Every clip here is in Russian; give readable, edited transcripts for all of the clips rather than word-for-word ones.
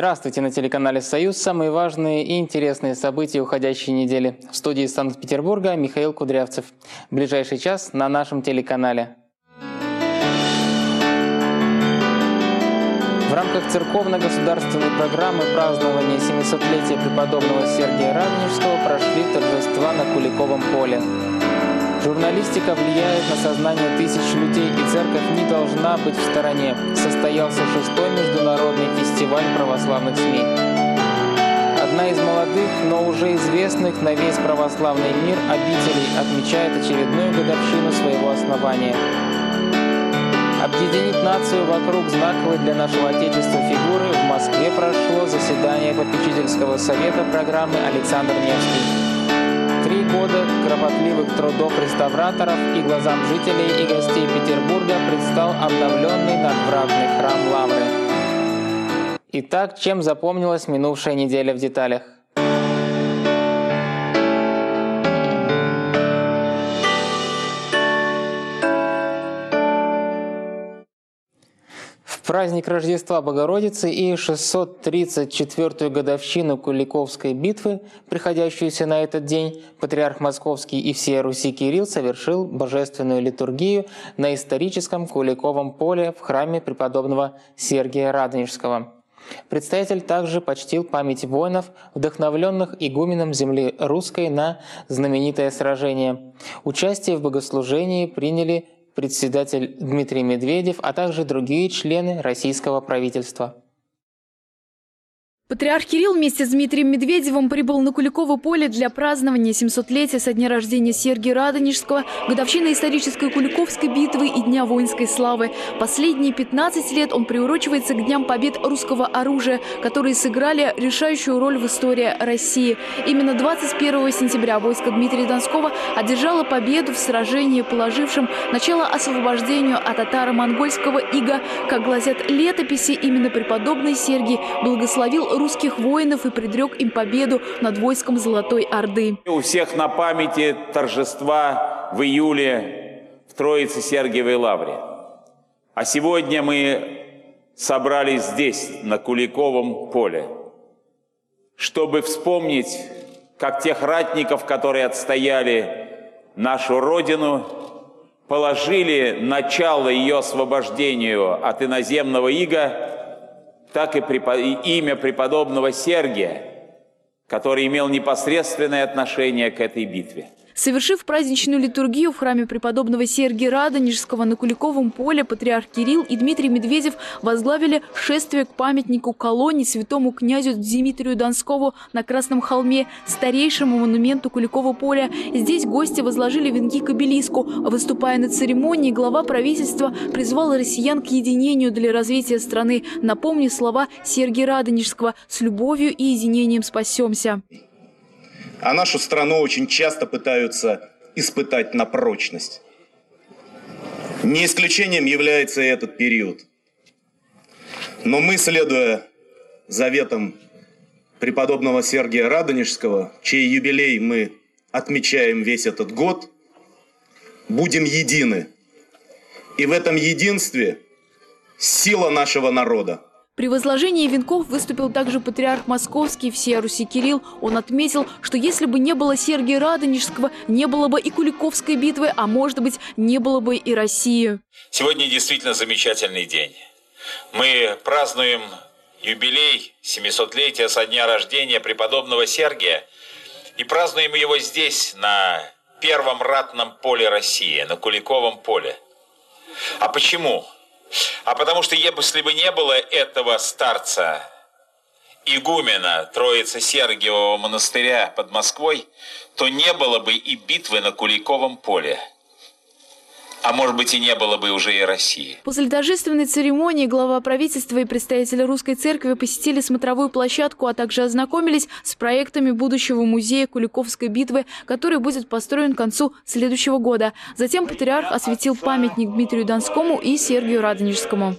Здравствуйте, на телеканале «Союз». Самые важные и интересные события уходящей недели. В студии из Санкт-Петербурга Михаил Кудрявцев. В ближайший час на нашем телеканале. В рамках церковно-государственной программы празднования 700-летия преподобного Сергия Радонежского прошли торжества на Куликовом поле. Журналистика влияет на сознание тысяч людей, и церковь не должна быть в стороне. Состоялся 6-й международный фестиваль православных СМИ. Одна из молодых, но уже известных на весь православный мир обителей отмечает очередную годовщину своего основания. Объединить нацию вокруг знаковой для нашего Отечества фигуры в Москве прошло заседание попечительского совета программы «Александр Невский». 3 года кропотливых трудов реставраторов и глазам жителей и гостей Петербурга предстал обновленный надвратный храм Лавры. Итак, чем запомнилась минувшая неделя в деталях? В праздник Рождества Богородицы и 634-ю годовщину Куликовской битвы, приходящуюся на этот день, патриарх Московский и всея Руси Кирилл совершил божественную литургию на историческом Куликовом поле в храме преподобного Сергия Радонежского. Предстоятель также почтил память воинов, вдохновленных игуменом земли русской на знаменитое сражение. Участие в богослужении приняли председатель Дмитрий Медведев, а также другие члены российского правительства. Патриарх Кирилл вместе с Дмитрием Медведевым прибыл на Куликово поле для празднования 700-летия со дня рождения Сергия Радонежского, годовщины исторической Куликовской битвы и Дня воинской славы. Последние 15 лет он приурочивается к дням побед русского оружия, которые сыграли решающую роль в истории России. Именно 21 сентября войско Дмитрия Донского одержало победу в сражении, положившем начало освобождению от татаро-монгольского ига. Как гласят летописи, именно преподобный Сергий благословил русских воинов и предрек им победу над войском Золотой Орды. У всех на памяти торжества в июле в Троице-Сергиевой Лавре. А сегодня мы собрались здесь, на Куликовом поле, чтобы вспомнить, как тех ратников, которые отстояли нашу Родину, положили начало ее освобождению от иноземного ига, так и имя преподобного Сергия, который имел непосредственное отношение к этой битве. Совершив праздничную литургию в храме преподобного Сергия Радонежского на Куликовом поле, патриарх Кирилл и Дмитрий Медведев возглавили шествие к памятнику колонии святому князю Дмитрию Донскому на Красном холме, старейшему монументу Куликового поля. Здесь гости возложили венки к обелиску. Выступая на церемонии, глава правительства призвал россиян к единению для развития страны, напомнив слова Сергия Радонежского: «С любовью и единением спасемся». А нашу страну очень часто пытаются испытать на прочность. Не исключением является и этот период. Но мы, следуя заветам преподобного Сергия Радонежского, чей юбилей мы отмечаем весь этот год, будем едины. И в этом единстве сила нашего народа. При возложении венков выступил также патриарх Московский и всея Руси Кирилл. Он отметил, что если бы не было Сергия Радонежского, не было бы и Куликовской битвы, а может быть, не было бы и России. Сегодня действительно замечательный день. Мы празднуем юбилей 700-летия со дня рождения преподобного Сергия и празднуем его здесь, на первом ратном поле России, на Куликовом поле. А почему? А потому что если бы не было этого старца, игумена Троице-Сергиевого монастыря под Москвой, то не было бы и битвы на Куликовом поле. А может быть, и не было бы уже и России. После торжественной церемонии глава правительства и представители Русской Церкви посетили смотровую площадку, а также ознакомились с проектами будущего музея Куликовской битвы, который будет построен к концу следующего года. Затем патриарх осветил памятник Дмитрию Донскому и Сергию Радонежскому.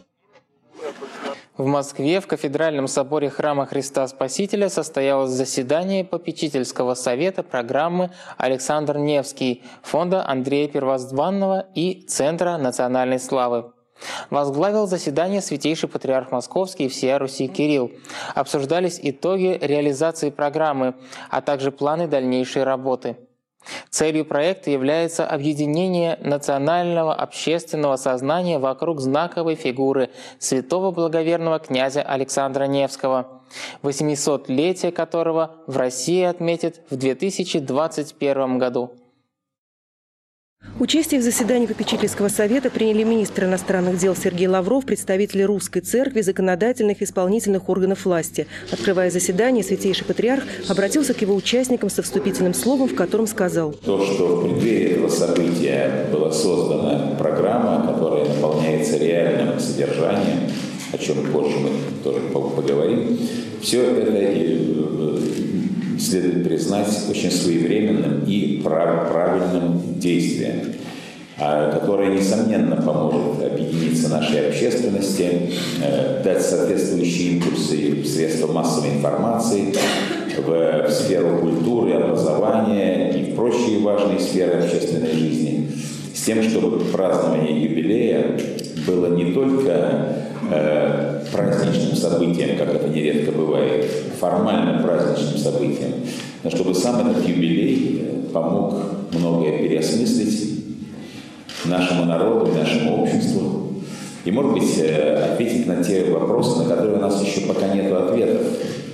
В Москве в кафедральном соборе Храма Христа Спасителя состоялось заседание попечительского совета программы «Александр Невский» фонда Андрея Первозванного и Центра национальной славы. Возглавил заседание святейший патриарх Московский и всея Руси Кирилл. Обсуждались итоги реализации программы, а также планы дальнейшей работы. Целью проекта является объединение национального общественного сознания вокруг знаковой фигуры святого благоверного князя Александра Невского, 800-летие которого в России отметят в 2021 году. Участие в заседании попечительского совета приняли министр иностранных дел Сергей Лавров, представители Русской Церкви, законодательных и исполнительных органов власти. Открывая заседание, святейший патриарх обратился к его участникам со вступительным словом, в котором сказал: То, что в преддверии этого события была создана программа, которая наполняется реальным содержанием, о чем позже мы тоже поговорим, все это следует признать очень своевременным и правильным действием, которое, несомненно, поможет объединиться нашей общественности, дать соответствующие импульсы в средства массовой информации, в сферу культуры, образования и в прочие важные сферы общественной жизни, с тем, чтобы празднование юбилея было не только праздничным событием, как это нередко бывает, формальным праздничным событием, но чтобы сам этот юбилей помог многое переосмыслить нашему народу и нашему обществу, и, может быть, ответить на те вопросы, на которые у нас еще пока нет ответов,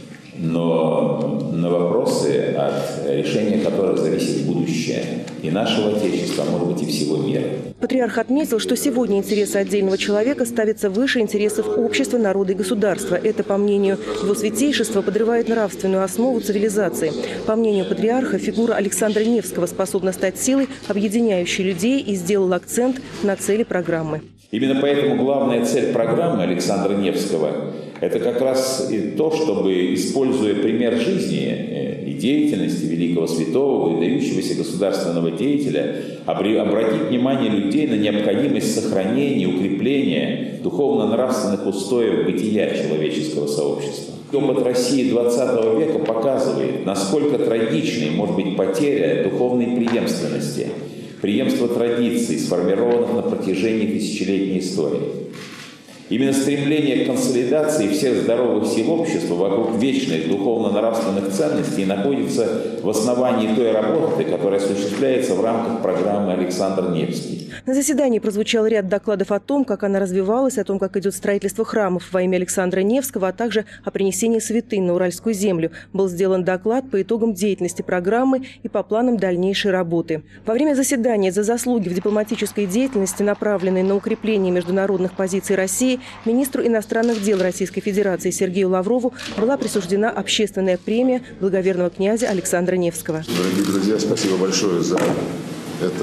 но на вопросы, от решения которых зависит будущее и нашего Отечества, а может быть, и всего мира. Патриарх отметил, что сегодня интересы отдельного человека ставятся выше интересов общества, народа и государства. Это, по мнению его святейшества, подрывает нравственную основу цивилизации. По мнению патриарха, фигура Александра Невского способна стать силой, объединяющей людей, и сделал акцент на цели программы. Именно поэтому главная цель программы Александра Невского – это как раз и то, чтобы, используя пример жизни и деятельности великого святого, выдающегося государственного деятеля, обратить внимание людей на необходимость сохранения, укрепления духовно-нравственных устоев бытия человеческого сообщества. Опыт России XX века показывает, насколько трагичной может быть потеря духовной преемственности, преемства традиций, сформированных на протяжении тысячелетней истории. Именно стремление к консолидации всех здоровых сил общества вокруг вечных духовно-нравственных ценностей находится в основании той работы, которая осуществляется в рамках программы «Александр Невский». На заседании прозвучал ряд докладов о том, как она развивалась, о том, как идет строительство храмов во имя Александра Невского, а также о принесении святынь на Уральскую землю. Был сделан доклад по итогам деятельности программы и по планам дальнейшей работы. Во время заседания за заслуги в дипломатической деятельности, направленной на укрепление международных позиций России, министру иностранных дел Российской Федерации Сергею Лаврову была присуждена общественная премия благоверного князя Александра Невского. Дорогие друзья, спасибо большое за это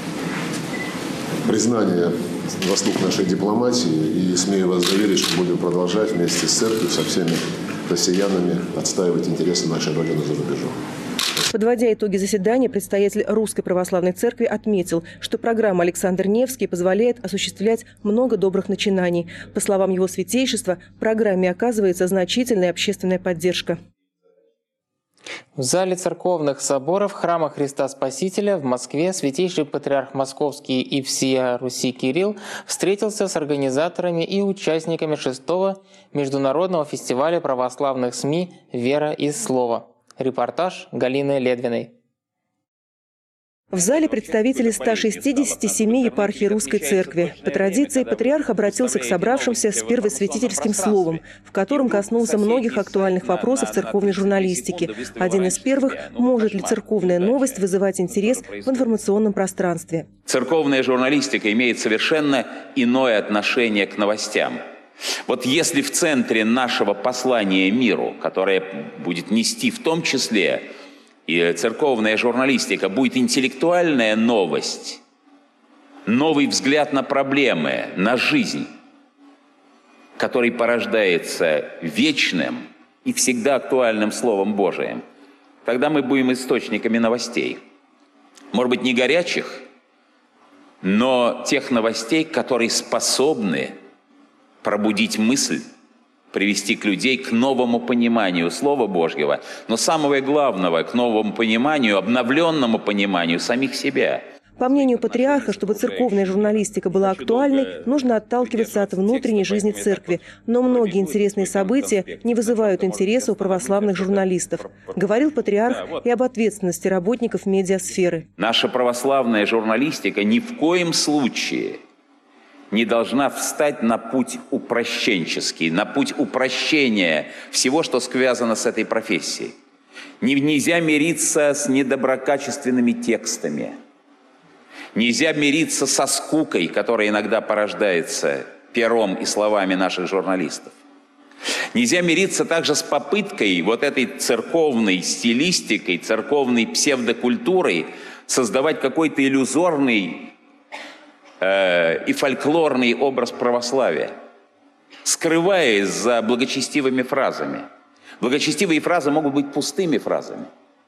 признание заслуг нашей дипломатии. И смею вас заверить, что будем продолжать вместе с церковью, со всеми россиянами отстаивать интересы нашей Родины за рубежом. Подводя итоги заседания, предстоятель Русской Православной Церкви отметил, что программа «Александр Невский» позволяет осуществлять много добрых начинаний. По словам его святейшества, программе оказывается значительная общественная поддержка. В зале церковных соборов храма Христа Спасителя в Москве святейший патриарх Московский и всея Руси Кирилл встретился с организаторами и участниками 6-го международного фестиваля православных СМИ «Вера и Слово». Репортаж Галины Ледвиной. В зале представители 167 епархий Русской Церкви. По традиции патриарх обратился к собравшимся с первосвятительским словом, в котором коснулся многих актуальных вопросов церковной журналистики. Один из первых – может ли церковная новость вызывать интерес в информационном пространстве? Церковная журналистика имеет совершенно иное отношение к новостям. Вот если в центре нашего послания миру, которое будет нести в том числе и церковная журналистика, будет интеллектуальная новость, новый взгляд на проблемы, на жизнь, который порождается вечным и всегда актуальным Словом Божиим, тогда мы будем источниками новостей. Может быть, не горячих, но тех новостей, которые способны пробудить мысль, привести к людей к новому пониманию Слова Божьего, но самое главное, к новому пониманию, обновленному пониманию самих себя. По мнению патриарха, чтобы церковная журналистика была актуальной, нужно отталкиваться от внутренней жизни церкви. Но многие интересные события не вызывают интереса у православных журналистов. Говорил патриарх и об ответственности работников медиасферы. Наша православная журналистика ни в коем случае не должна встать на путь упрощенческий, на путь упрощения всего, что связано с этой профессией. Нельзя мириться с недоброкачественными текстами. Нельзя мириться со скукой, которая иногда порождается пером и словами наших журналистов. Нельзя мириться также с попыткой вот этой церковной стилистикой, церковной псевдокультурой создавать какой-то иллюзорный и фольклорный образ православия, скрываясь за благочестивыми фразами. Благочестивые фразы могут быть пустыми фразами.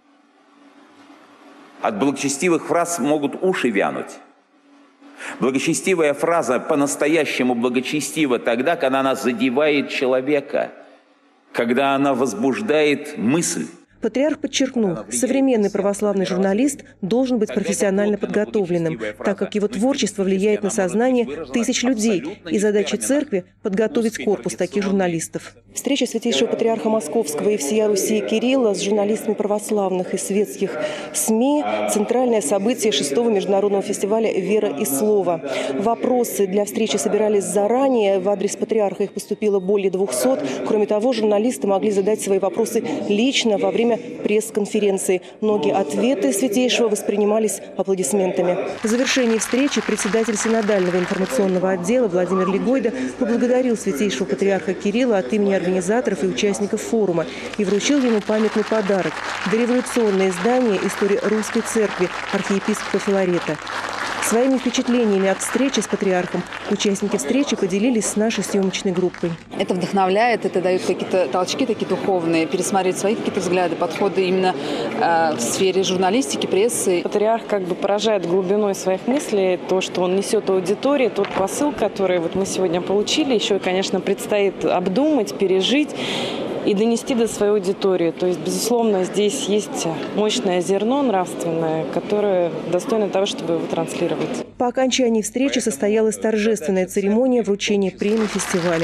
От благочестивых фраз могут уши вянуть. Благочестивая фраза по-настоящему благочестива тогда, когда она задевает человека, когда она возбуждает мысль. Патриарх подчеркнул, современный православный журналист должен быть профессионально подготовленным, так как его творчество влияет на сознание тысяч людей, и задача церкви – подготовить корпус таких журналистов. Встреча святейшего патриарха Московского и всея Руси Кирилла с журналистами православных и светских СМИ – центральное событие 6-го международного фестиваля «Вера и слово». Вопросы для встречи собирались заранее, в адрес патриарха их поступило более 200. Кроме того, журналисты могли задать свои вопросы лично во время пресс-конференции. Многие ответы святейшего воспринимались аплодисментами. В завершении встречи председатель синодального информационного отдела Владимир Легойда поблагодарил святейшего патриарха Кирилла от имени организаторов и участников форума и вручил ему памятный подарок – дореволюционное издание «История русской церкви» архиепископа Филарета. Своими впечатлениями от встречи с патриархом участники встречи поделились с нашей съемочной группой. Это вдохновляет, это дает какие-то толчки такие духовные, пересмотреть свои какие-то взгляды, подходы именно в сфере журналистики, прессы. Патриарх как бы поражает глубиной своих мыслей, то, что он несет аудитории, тот посыл, который вот мы сегодня получили, еще, конечно, предстоит обдумать, пережить и донести до своей аудитории. То есть, безусловно, здесь есть мощное зерно нравственное, которое достойно того, чтобы его транслировать. По окончании встречи состоялась торжественная церемония вручения премии фестиваля.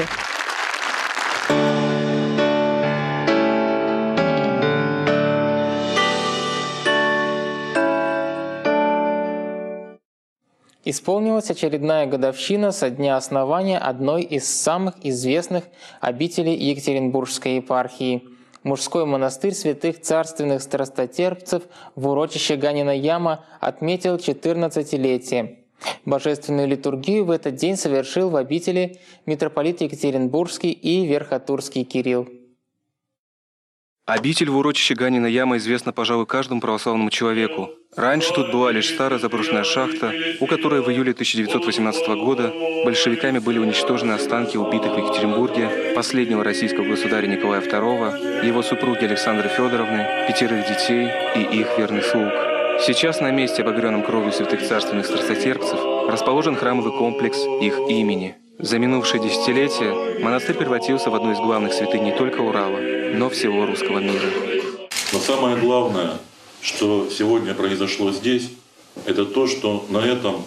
Исполнилась очередная годовщина со дня основания одной из самых известных обителей Екатеринбургской епархии – мужской монастырь святых царственных страстотерпцев в урочище Ганина Яма отметил 14-летие. Божественную литургию в этот день совершил в обители митрополит Екатеринбургский и Верхотурский Кирилл. Обитель в урочище Ганина Яма известна, пожалуй, каждому православному человеку. Раньше тут была лишь старая заброшенная шахта, у которой в июле 1918 года большевиками были уничтожены останки убитых в Екатеринбурге последнего российского государя Николая II, его супруги Александры Федоровны, 5 детей и их верных слуг. Сейчас на месте, обогренном кровью святых царственных страстотерпцев, расположен храмовый комплекс их имени. За минувшие десятилетия монастырь превратился в одну из главных святынь не только Урала, но всего русского мира. Но самое главное, что сегодня произошло здесь, это то, что на этом,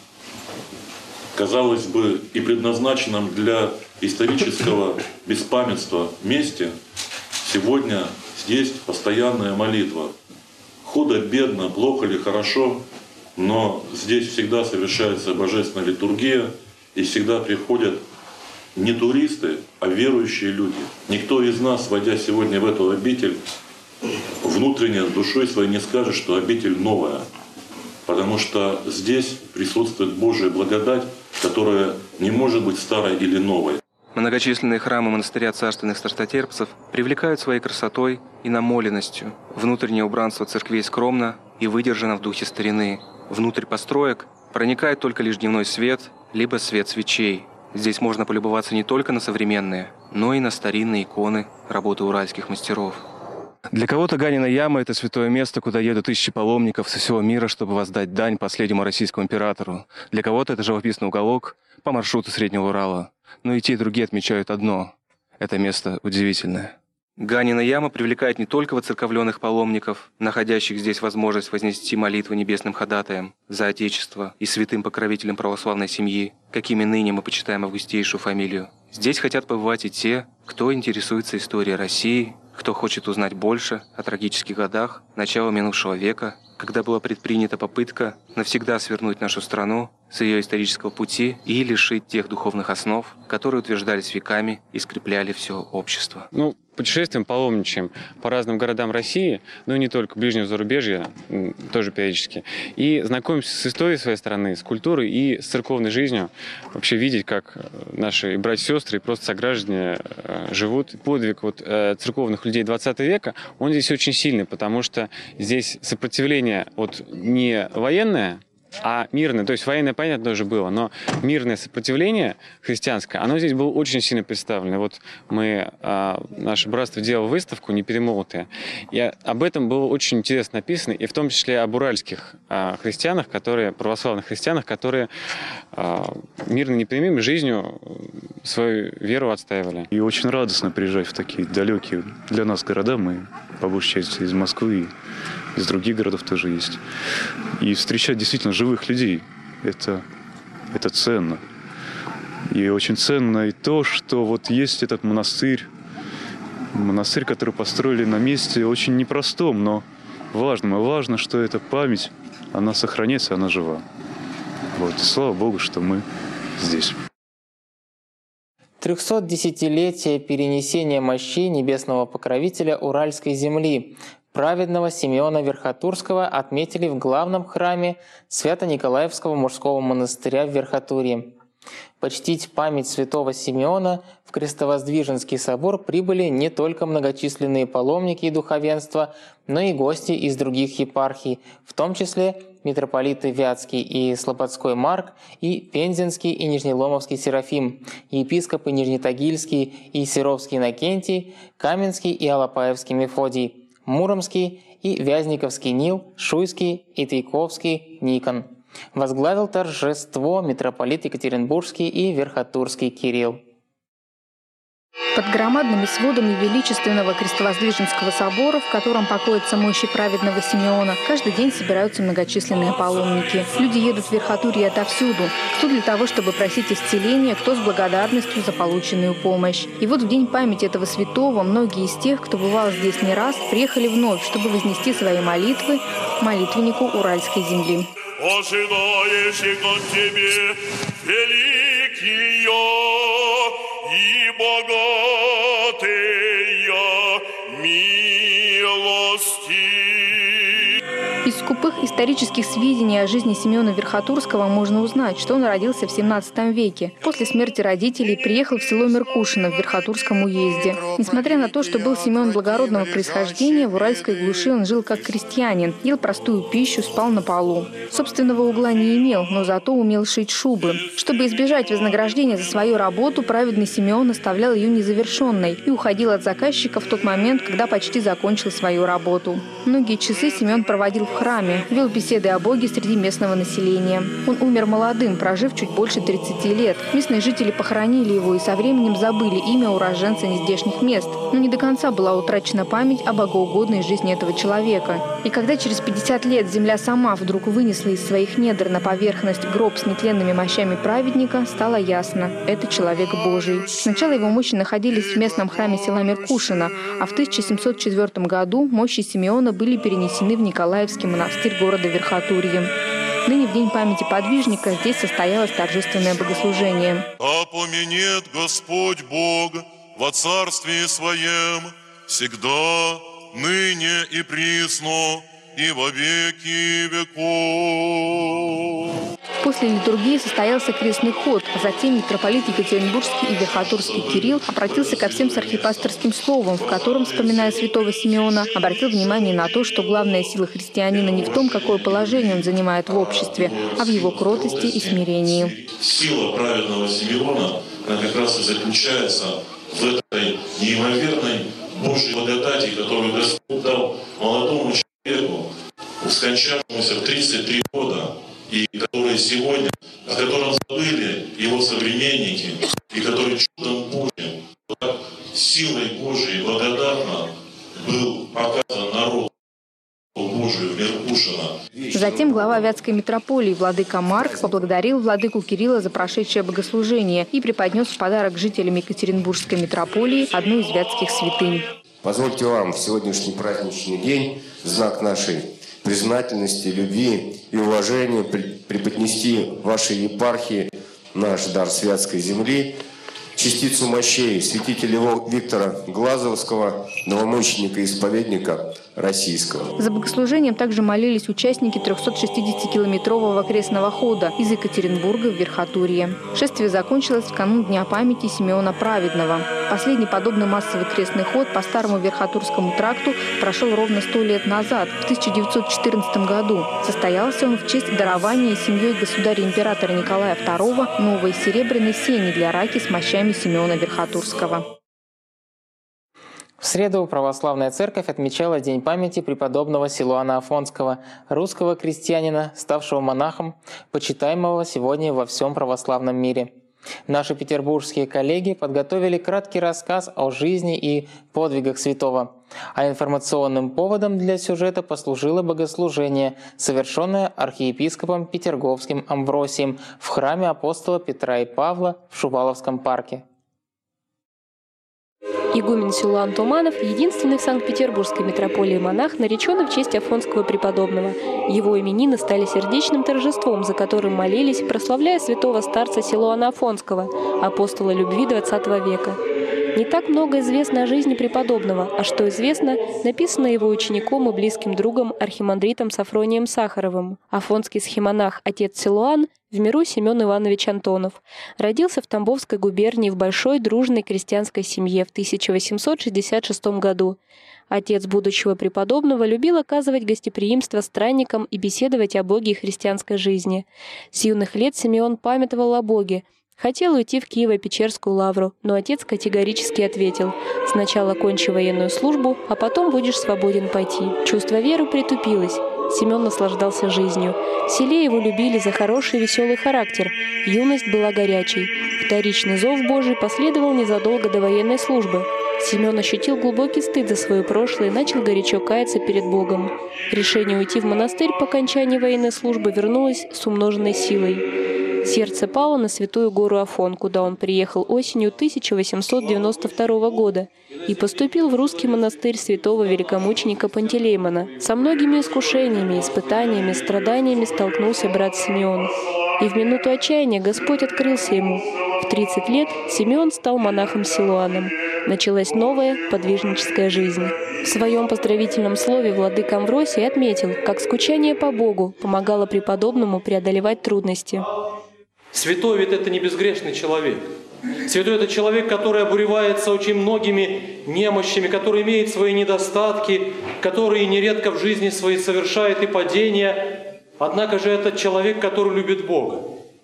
казалось бы, и предназначенном для исторического беспамятства месте, сегодня здесь постоянная молитва. Худо-бедно, плохо или хорошо, но здесь всегда совершается божественная литургия, и всегда приходят не туристы, а верующие люди. Никто из нас, войдя сегодня в эту обитель, внутренне душой своей не скажет, что обитель новая. Потому что здесь присутствует Божия благодать, которая не может быть старой или новой. Многочисленные храмы монастыря царственных страстотерпцев привлекают своей красотой и намоленностью. Внутреннее убранство церквей скромно и выдержано в духе старины. Внутрь построек проникает только лишь дневной свет, либо свет свечей. Здесь можно полюбоваться не только на современные, но и на старинные иконы работы уральских мастеров. Для кого-то Ганина Яма – это святое место, куда едут тысячи паломников со всего мира, чтобы воздать дань последнему российскому императору. Для кого-то это живописный уголок по маршруту Среднего Урала. Но и те, и другие отмечают одно – это место удивительное. Ганина яма привлекает не только воцерковленных паломников, находящих здесь возможность вознести молитву небесным ходатаям за Отечество и святым покровителям православной семьи, какими ныне мы почитаем августейшую фамилию. Здесь хотят побывать и те, кто интересуется историей России, кто хочет узнать больше о трагических годах начала минувшего века, когда была предпринята попытка навсегда свернуть нашу страну с ее исторического пути и лишить тех духовных основ, которые утверждались веками и скрепляли все общество. Путешествуем, паломничаем по разным городам России, но и не только, ближнего зарубежья, тоже периодически. И знакомимся с историей своей страны, с культурой и с церковной жизнью. Вообще видеть, как наши братья и сестры и просто сограждане живут. Подвиг церковных людей 20 века, он здесь очень сильный, потому что здесь сопротивление не военное, а мирное, то есть военное, понятно, тоже было, но мирное сопротивление христианское, оно здесь было очень сильно представлено. Наше братство делало выставку «Неперемолотые», и об этом было очень интересно написано, и в том числе об уральских христианах, православных христианах, которые мирно непримиримой жизнью свою веру отстаивали. И очень радостно приезжать в такие далекие для нас города, мы по большей части из Москвы, из других городов тоже есть. И встречать действительно живых людей, это ценно. И очень ценно и то, что есть этот монастырь, который построили на месте очень непростом, но важном. И важно, что эта память, она сохраняется, она жива. И слава Богу, что мы здесь. 310-летие перенесения мощей небесного покровителя Уральской земли, праведного Симеона Верхотурского, отметили в главном храме Свято-Николаевского мужского монастыря в Верхотурье. Почтить память святого Симеона в Крестовоздвиженский собор прибыли не только многочисленные паломники и духовенство, но и гости из других епархий, в том числе митрополиты Вятский и Слободской Марк, и Пензенский и Нижнеломовский Серафим, епископы Нижнетагильский и Серовский Иннокентий, Каменский и Алапаевский Мефодий, Муромский и Вязниковский Нил, Шуйский и Тайковский Никон. Возглавил торжество митрополит Екатеринбургский и Верхотурский Кирилл. Под громадными сводами величественного Крестовоздвиженского собора, в котором покоятся мощи праведного Симеона, каждый день собираются многочисленные паломники. Люди едут в Верхотурье отовсюду. Кто для того, чтобы просить исцеления, кто с благодарностью за полученную помощь. И в день памяти этого святого многие из тех, кто бывал здесь не раз, приехали вновь, чтобы вознести свои молитвы молитвеннику Уральской земли. Ожидающих от Тебе великие и богатые милости. Из скупых исторических сведений о жизни Симеона Верхотурского можно узнать, что он родился в 17 веке. После смерти родителей приехал в село Меркушино в Верхотурском уезде. Несмотря на то, что был Симеон благородного происхождения, в уральской глуши он жил как крестьянин, ел простую пищу, спал на полу. Собственного угла не имел, но зато умел шить шубы. Чтобы избежать вознаграждения за свою работу, праведный Симеон оставлял ее незавершенной и уходил от заказчика в тот момент, когда почти закончил свою работу. Многие часы Симеон проводил в храме, вел беседы о Боге среди местного населения. Он умер молодым, прожив чуть больше 30 лет. Местные жители похоронили его и со временем забыли имя уроженца нездешних мест. Но не до конца была утрачена память о богоугодной жизни этого человека. И когда через 50 лет земля сама вдруг вынесла из своих недр на поверхность гроб с нетленными мощами праведника, стало ясно – это человек Божий. Сначала его мощи находились в местном храме села Меркушино, а в 1704 году мощи Симеона были перенесены в Николаевский монастырь города Верхотурье. Ныне в день памяти подвижника здесь состоялось торжественное богослужение. «Да поменет Господь Бог во царстве Своем всегда, ныне и присно, и во веки веков». После литургии состоялся крестный ход, а затем митрополит Екатеринбургский и Верхотурский Кирилл обратился ко всем с архипасторским словом, в котором, вспоминая святого Симеона, обратил внимание на то, что главная сила христианина не в том, какое положение он занимает в обществе, а в его кротости и смирении. Сила праведного Симеона, она как раз и заключается в этой неимоверной Божьей благодати, которую Господь дал молодому человеку, скончавшемуся в 33 года, и который сегодня, о котором забыли его современники, и который чудом Божьим, силой Божией, благодатно Затем глава Вятской митрополии владыка Марк поблагодарил владыку Кирилла за прошедшее богослужение и преподнес в подарок жителям Екатеринбургской митрополии одну из вятских святынь. Позвольте вам в сегодняшний праздничный день в знак нашей признательности, любви и уважения преподнести вашей епархии наш дар святской земли, частицу мощей святителя Виктора Глазовского, новомученика-исповедника российского. За богослужением также молились участники 360-километрового крестного хода из Екатеринбурга в Верхотурье. Шествие закончилось в канун Дня памяти Симеона Праведного. Последний подобный массовый крестный ход по старому Верхотурскому тракту прошел ровно 100 лет назад, в 1914 году. Состоялся он в честь дарования семьей государя-императора Николая II новой серебряной сени для раки с мощами Симеона Верхотурского. В среду православная церковь отмечала День памяти преподобного Силуана Афонского, русского крестьянина, ставшего монахом, почитаемого сегодня во всем православном мире. Наши петербургские коллеги подготовили краткий рассказ о жизни и подвигах святого, а информационным поводом для сюжета послужило богослужение, совершенное архиепископом Петерговским Амвросием в храме апостола Петра и Павла в Шуваловском парке. Игумен Силуан Туманов – единственный в Санкт-Петербургской митрополии монах, нареченный в честь Афонского преподобного. Его именины стали сердечным торжеством, за которым молились, прославляя святого старца Силуана Афонского, апостола любви XX века. Не так много известно о жизни преподобного, а что известно, написано его учеником и близким другом архимандритом Сафронием Сахаровым. Афонский схимонах отец Силуан в миру Семен Иванович Антонов. Родился в Тамбовской губернии в большой дружной крестьянской семье в 1866 году. Отец будущего преподобного любил оказывать гостеприимство странникам и беседовать о Боге и христианской жизни. С юных лет Симеон памятовал о Боге. Хотел уйти в Киево-Печерскую лавру, но отец категорически ответил: «Сначала кончи военную службу, а потом будешь свободен пойти». Чувство веры притупилось. Семен наслаждался жизнью. В селе его любили за хороший и веселый характер. Юность была горячей. Вторичный зов Божий последовал незадолго до военной службы. Семен ощутил глубокий стыд за свое прошлое и начал горячо каяться перед Богом. Решение уйти в монастырь по окончании военной службы вернулось с умноженной силой. Сердце пало на святую гору Афон, куда он приехал осенью 1892 года и поступил в русский монастырь святого великомученика Пантелеймона. Со многими искушениями, испытаниями, страданиями столкнулся брат Симеон. И в минуту отчаяния Господь открылся ему. В 30 лет Симеон стал монахом Силуаном. Началась новая подвижническая жизнь. В своем поздравительном слове владыка Амвросий отметил, как скучание по Богу помогало преподобному преодолевать трудности. Святой ведь это не безгрешный человек. Святой – это человек, который обуревается очень многими немощами, который имеет свои недостатки, который нередко в жизни своей совершает и падения. Однако же это человек, который любит Бога.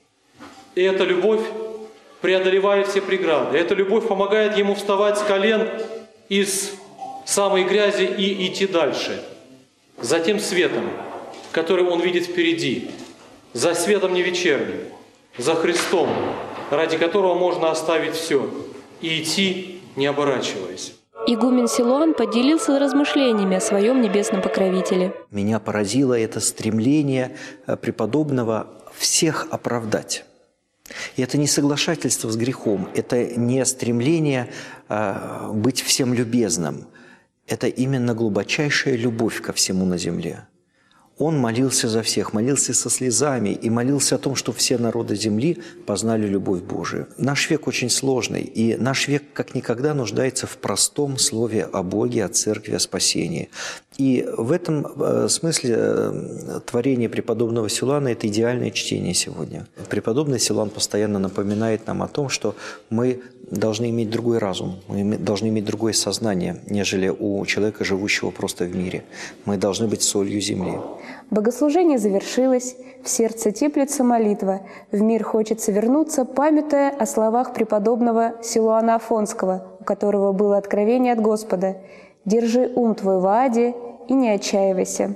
И эта любовь преодолевает все преграды. Эта любовь помогает ему вставать с колен из самой грязи и идти дальше. За тем светом, который он видит впереди. За светом не вечерним. За Христом, ради которого можно оставить все и идти, не оборачиваясь. Игумен Силуан поделился размышлениями о своем небесном покровителе. Меня поразило это стремление преподобного всех оправдать. И это не соглашательство с грехом, это не стремление быть всем любезным. Это именно глубочайшая любовь ко всему на земле. Он молился за всех, молился со слезами и молился о том, чтобы все народы земли познали любовь Божию. Наш век очень сложный, и наш век как никогда нуждается в простом слове о Боге, о Церкви, о спасении. И в этом смысле творение преподобного Силуана – это идеальное чтение сегодня. Преподобный Силуан постоянно напоминает нам о том, что мы должны иметь другой разум, мы должны иметь другое сознание, нежели у человека, живущего просто в мире. Мы должны быть солью земли. Богослужение завершилось, в сердце теплится молитва, в мир хочется вернуться, памятуя о словах преподобного Силуана Афонского, у которого было откровение от Господа: «Держи ум твой в аде и не отчаивайся».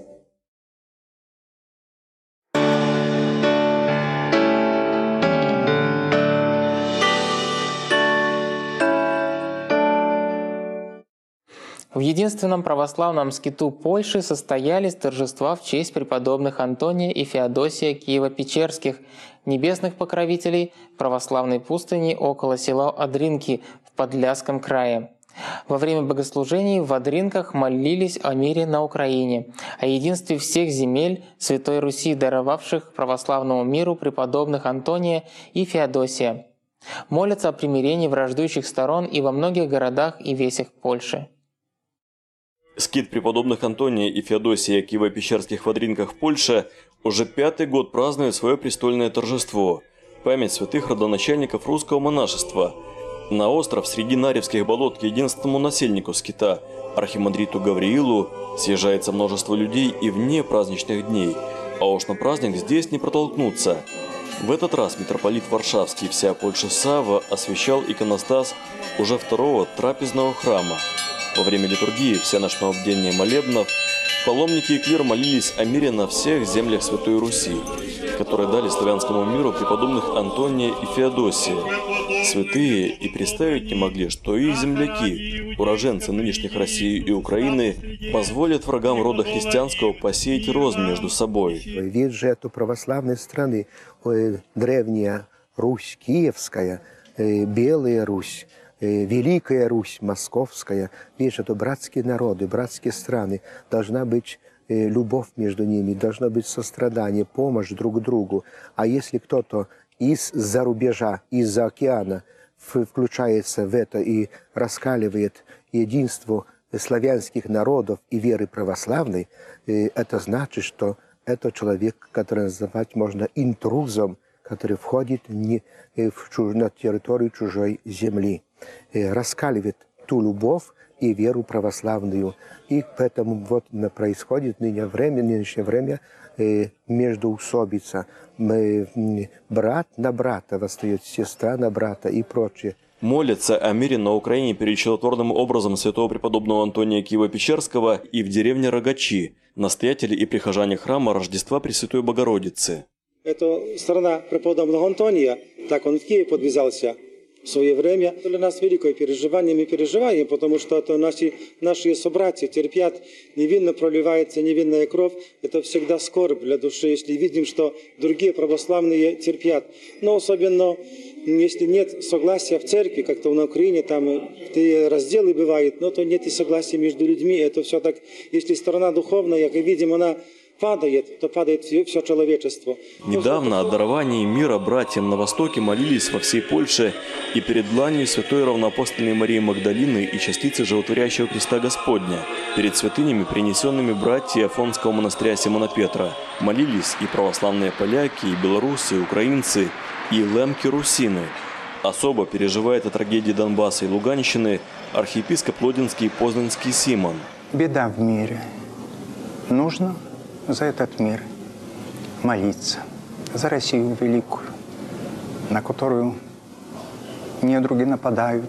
В единственном православном скиту Польши состоялись торжества в честь преподобных Антония и Феодосия Киево-Печерских, небесных покровителей православной пустыни около села Одринки в Подляском крае. Во время богослужений в Одринках молились о мире на Украине, о единстве всех земель Святой Руси, даровавших православному миру преподобных Антония и Феодосия. Молятся о примирении враждующих сторон и во многих городах и весях Польши. Скит преподобных Антония и Феодосия Киево-Печерских в Одринках в Польше уже 5-й год празднует свое престольное торжество – память святых родоначальников русского монашества. На остров среди Наревских болот к единственному насельнику скита, архимандриту Гавриилу, съезжается множество людей и вне праздничных дней, а уж на праздник здесь не протолкнуться. В этот раз митрополит Варшавский и вся Польша Савва освящал иконостас уже второго трапезного храма. Во время литургии всеночного бдения молебнов паломники и клир молились о мире на всех землях Святой Руси, которые дали славянскому миру преподобных Антония и Феодосия. Святые и представить не могли, что их земляки, уроженцы нынешних России и Украины, позволят врагам рода христианского посеять рознь между собой. Вид же эту православной страны, древняя Русь Киевская, Белая Русь, Великая Русь Московская, видишь, это братские народы, братские страны, должна быть любовь между ними, должно быть сострадание, помощь друг другу. А если кто-то из-за рубежа, из-за океана включается в это и раскаливает единство славянских народов и веры православной, это значит, что это человек, который называть можно интрузом, который входит на территорию чужой земли, раскаливает ту любовь и веру православную. И поэтому вот происходит нынешнее время междоусобица. Брат на брата восстает, сестра на брата и прочее. Молятся о мире на Украине перед чудотворным образом святого преподобного Антония Киево-Печерского и в деревне Рогачи, настоятели и прихожане храма Рождества Пресвятой Богородицы. Это страна преподобного Антония, так он в Киеве подвязался в свое время. Для нас великое переживание, мы переживаем, потому что это наши собратья терпят, невинно проливается невинная кровь. Это всегда скорбь для души, если видим, что другие православные терпят. Но особенно, если нет согласия в церкви, как-то на Украине, там разделы бывают, но то нет и согласия между людьми. Это все так, если сторона духовная, как видим, она падает, то падает все человечество. Недавно о даровании мира братьям на Востоке молились во всей Польше и перед дланью святой равноапостольной Марии Магдалины и частицы Животворящего Креста Господня, перед святынями, принесенными братья Афонского монастыря Симона Петра. Молились и православные поляки, и белорусы, и украинцы, и лемки-русины. Особо переживает о трагедии Донбасса и Луганщины архиепископ Лодинский и Познанский Симон. Беда в мире. Нужно за этот мир молиться, за Россию великую, на которую недруги нападают,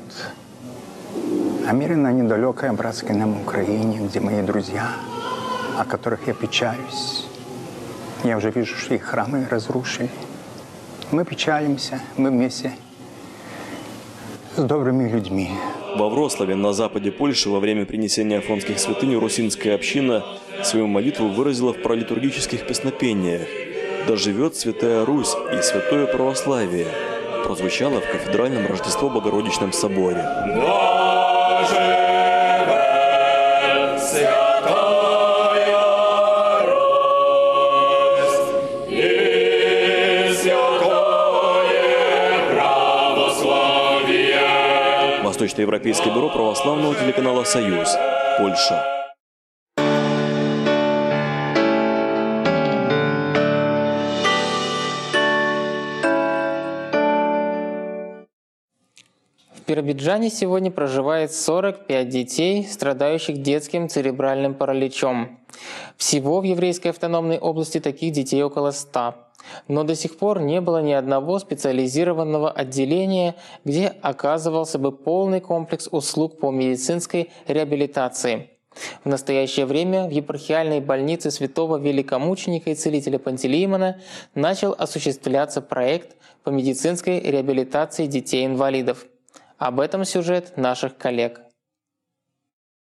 а мир на недалекой братской нам Украине, где мои друзья, о которых я печалюсь. Я уже вижу, что их храмы разрушили. Мы печалимся, мы вместе с добрыми людьми. Во Вроцлаве, на западе Польши, во время принесения афонских святынь русинская община свою молитву выразила в пролитургических песнопениях «Да живет Святая Русь и Святое Православие» прозвучало в кафедральном Рождество Богородичном соборе. Восточноевропейское бюро православного телеканала «Союз», Польша. В Биробиджане сегодня проживает 45 детей, страдающих детским церебральным параличом. Всего в Еврейской автономной области таких детей около 100. Но до сих пор не было ни одного специализированного отделения, где оказывался бы полный комплекс услуг по медицинской реабилитации. В настоящее время в епархиальной больнице святого великомученика и целителя Пантелеимона начал осуществляться проект по медицинской реабилитации детей-инвалидов. Об этом сюжет наших коллег.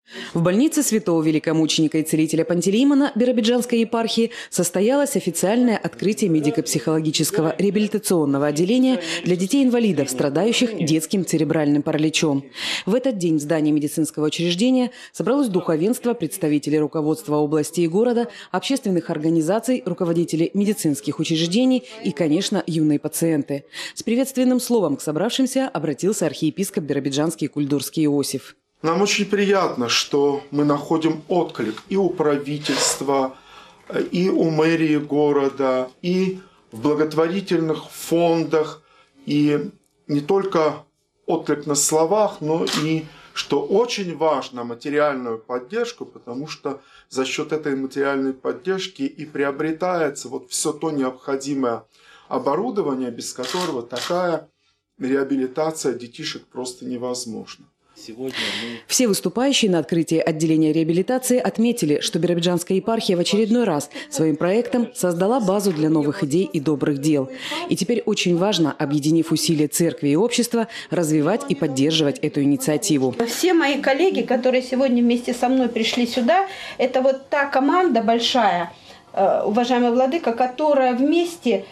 В больнице святого великомученика и целителя Пантелеймона Биробиджанской епархии состоялось официальное открытие медико-психологического реабилитационного отделения для детей-инвалидов, страдающих детским церебральным параличом. В этот день в здании медицинского учреждения собралось духовенство, представители руководства области и города, общественных организаций, руководители медицинских учреждений и, конечно, юные пациенты. С приветственным словом к собравшимся обратился архиепископ Биробиджанский Кульдурский Иосиф. Нам очень приятно, что мы находим отклик и у правительства, и у мэрии города, и в благотворительных фондах. И не только отклик на словах, но и, что очень важно, материальную поддержку, потому что за счет этой материальной поддержки и приобретается вот все то необходимое оборудование, без которого такая реабилитация детишек просто невозможна. Все выступающие на открытии отделения реабилитации отметили, что Биробиджанская епархия в очередной раз своим проектом создала базу для новых идей и добрых дел. И теперь очень важно, объединив усилия церкви и общества, развивать и поддерживать эту инициативу. Все мои коллеги, которые сегодня вместе со мной пришли сюда, это вот та команда большая, уважаемый владыка, с которой вместе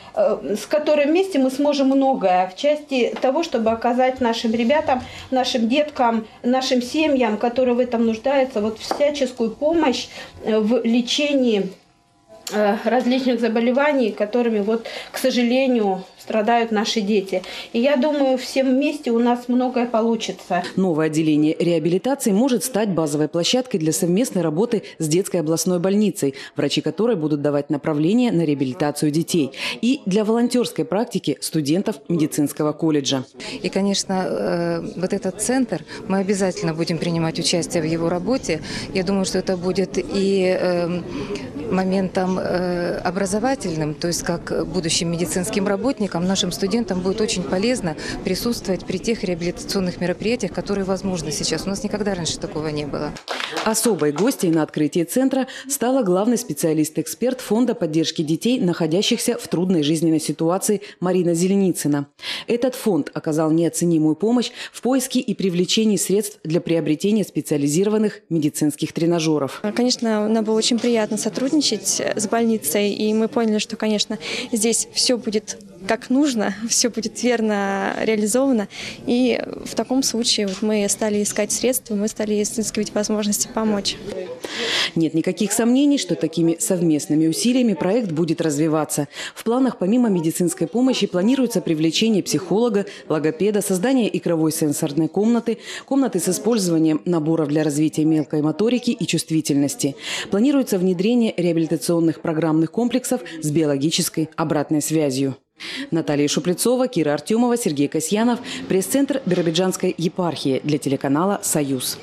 мы сможем многое в части того, чтобы оказать нашим ребятам, нашим деткам, нашим семьям, которые в этом нуждаются, вот всяческую помощь в лечении различных заболеваний, которыми, вот, к сожалению, страдают наши дети. И я думаю, всем вместе у нас многое получится. Новое отделение реабилитации может стать базовой площадкой для совместной работы с детской областной больницей, врачи которой будут давать направления на реабилитацию детей, и для волонтерской практики студентов медицинского колледжа. И, конечно, вот этот центр, мы обязательно будем принимать участие в его работе. Я думаю, что это будет и моментом образовательным, то есть как будущим медицинским работникам, нашим студентам будет очень полезно присутствовать при тех реабилитационных мероприятиях, которые возможны сейчас. У нас никогда раньше такого не было. Особой гостьей на открытии центра стала главный специалист-эксперт Фонда поддержки детей, находящихся в трудной жизненной ситуации, Марина Зеленицына. Этот фонд оказал неоценимую помощь в поиске и привлечении средств для приобретения специализированных медицинских тренажеров. Конечно, нам было очень приятно сотрудничать с больницей, и мы поняли, что, конечно, здесь все будет как нужно, все будет верно реализовано. И в таком случае вот мы стали искать средства, мы стали искать возможности помочь. Нет никаких сомнений, что такими совместными усилиями проект будет развиваться. В планах помимо медицинской помощи планируется привлечение психолога, логопеда, создание игровой сенсорной комнаты, комнаты с использованием наборов для развития мелкой моторики и чувствительности. Планируется внедрение реабилитационных программных комплексов с биологической обратной связью. Наталья Шуплецова, Кира Артемова, Сергей Касьянов. Пресс-центр Биробиджанской епархии для телеканала «Союз».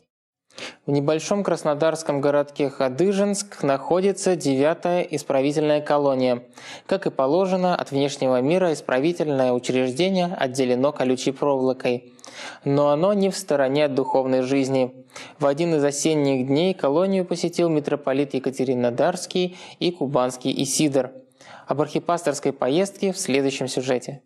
В небольшом краснодарском городке Хадыженск находится 9-я исправительная колония. Как и положено, от внешнего мира исправительное учреждение отделено колючей проволокой. Но оно не в стороне от духовной жизни. В один из осенних дней колонию посетил митрополит Екатеринодарский и Кубанский Исидор. Об архипасторской поездке в следующем сюжете.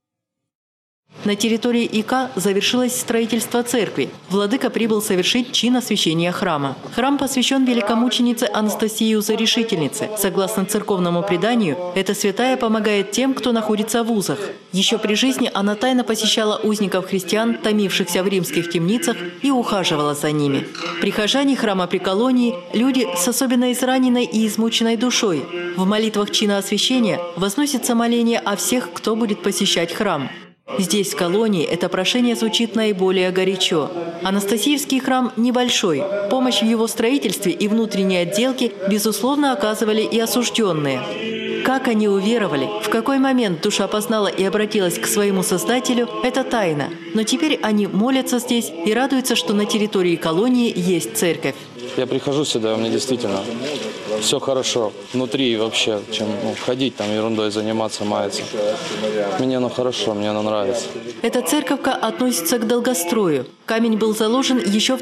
На территории ИК завершилось строительство церкви. Владыка прибыл совершить чин освящения храма. Храм посвящен великомученице Анастасии Зарешительнице. Согласно церковному преданию, эта святая помогает тем, кто находится в узах. Еще при жизни она тайно посещала узников христиан, томившихся в римских темницах, и ухаживала за ними. Прихожане храма при колонии – люди с особенно израненной и измученной душой. В молитвах чина освящения возносится моление о всех, кто будет посещать храм. Здесь, в колонии, это прошение звучит наиболее горячо. Анастасиевский храм небольшой. Помощь в его строительстве и внутренней отделке, безусловно, оказывали и осужденные. Как они уверовали, в какой момент душа познала и обратилась к своему Создателю – это тайна. Но теперь они молятся здесь и радуются, что на территории колонии есть церковь. Я прихожу сюда, у меня действительно все хорошо. Внутри вообще, чем ходить там ерундой заниматься, маяться. Мне оно хорошо, мне оно нравится. Эта церковка относится к долгострою. Камень был заложен еще в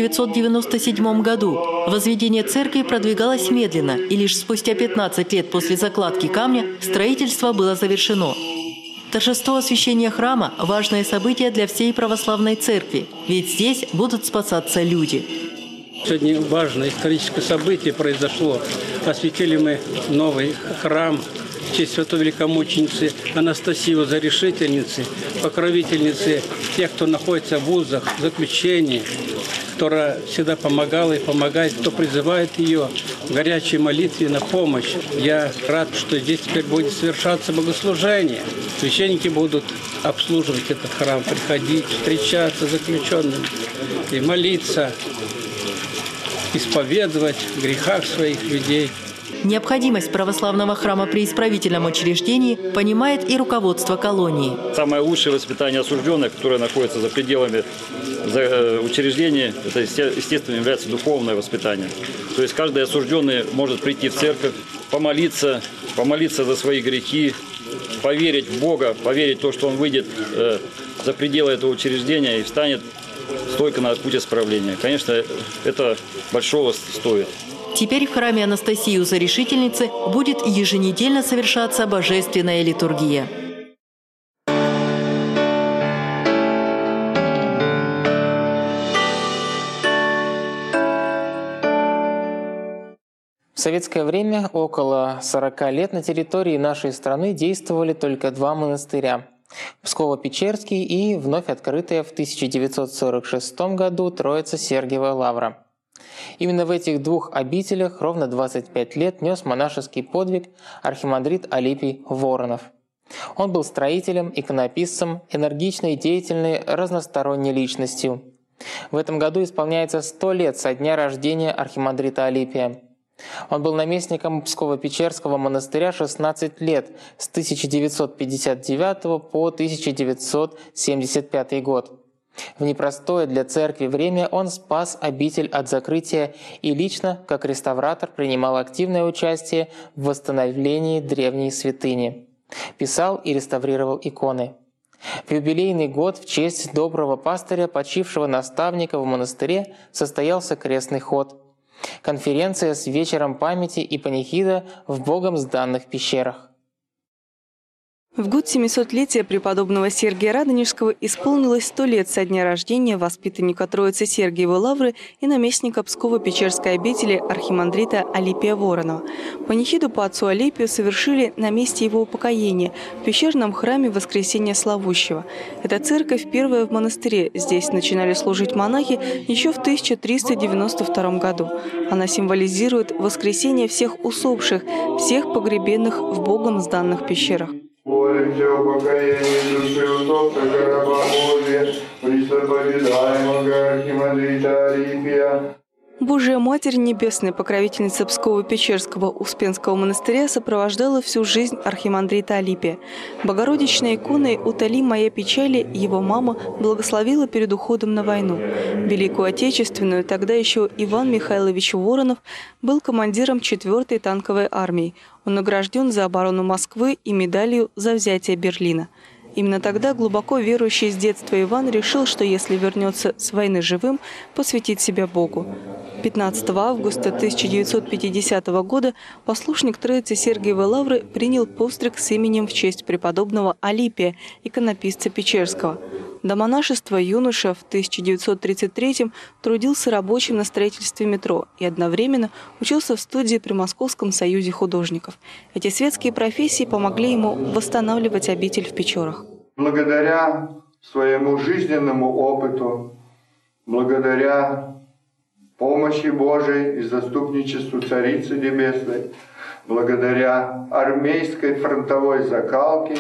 1997 году. Возведение церкви продвигалось медленно, и лишь спустя 15 лет после закладки камня строительство было завершено. Торжество освящения храма – важное событие для всей православной церкви, ведь здесь будут спасаться люди. Сегодня важное историческое событие произошло. Осветили мы новый храм в честь святой великомученицы Анастасии Заришительницы, покровительницы тех, кто находится в вузах, в заключении, которая всегда помогала и помогает, кто призывает ее в горячей молитве на помощь. Я рад, что здесь теперь будет совершаться богослужение. Священники будут обслуживать этот храм, приходить, встречаться с заключенными и молиться, исповедовать в грехах своих людей. Необходимость православного храма при исправительном учреждении понимает и руководство колонии. Самое лучшее воспитание осужденных, которое находится за пределами учреждения, это, естественно, является духовное воспитание. То есть каждый осужденный может прийти в церковь, помолиться за свои грехи, поверить в Бога, поверить в то, что он выйдет за пределы этого учреждения и встанет стойко на путь исправления. Конечно, это большого стоит. Теперь в храме Анастасии Заришительницы будет еженедельно совершаться божественная литургия. В советское время около 40 лет на территории нашей страны действовали только два монастыря – Псково-Печерский и вновь открытая в 1946 году Троица-Сергиева лавра. Именно в этих двух обителях ровно 25 лет нес монашеский подвиг архимандрит Алипий Воронов. Он был строителем, иконописцем, энергичной, деятельной, разносторонней личностью. В этом году исполняется 100 лет со дня рождения архимандрита Алипия. Он был наместником Псково-Печерского монастыря 16 лет, с 1959 по 1975 год. В непростое для церкви время он спас обитель от закрытия и лично, как реставратор, принимал активное участие в восстановлении древней святыни. Писал и реставрировал иконы. В юбилейный год в честь доброго пастыря, почившего наставника в монастыре, состоялся крестный ход. Конференция с вечером памяти и панихида в Богом сданных пещерах. В год 700-летия преподобного Сергия Радонежского исполнилось 100 лет со дня рождения воспитанника Троицы Сергиевой лавры и наместника Псково-Печерской обители архимандрита Алипия Воронова. Панихиду по отцу Алипию совершили на месте его упокоения в пещерном храме Воскресения Славущего. Эта церковь первая в монастыре. Здесь начинали служить монахи еще в 1392 году. Она символизирует воскресение всех усопших, всех погребенных в Богом сданных пещерах. Молимся о покаянии души усопших раба Божия, пресоповедаемого архимандрита Алипия. Божия Матерь Небесная, покровительница Псково-Печерского Успенского монастыря, сопровождала всю жизнь архимандрита Алипия. Богородичной иконой «Утоли моя печали» его мама благословила перед уходом на войну. Великую Отечественную тогда еще Иван Михайлович Воронов был командиром 4-й танковой армии. Он награжден за оборону Москвы и медалью за взятие Берлина. Именно тогда глубоко верующий с детства Иван решил, что если вернется с войны живым, посвятит себя Богу. 15 августа 1950 года послушник Троицы Сергиевой лавры принял постриг с именем в честь преподобного Алипия, иконописца Печерского. До монашества юноша в 1933-м трудился рабочим на строительстве метро и одновременно учился в студии при Московском союзе художников. Эти светские профессии помогли ему восстанавливать обитель в Печорах. Благодаря своему жизненному опыту, благодаря помощи Божией и заступничеству Царицы Небесной, благодаря армейской фронтовой закалке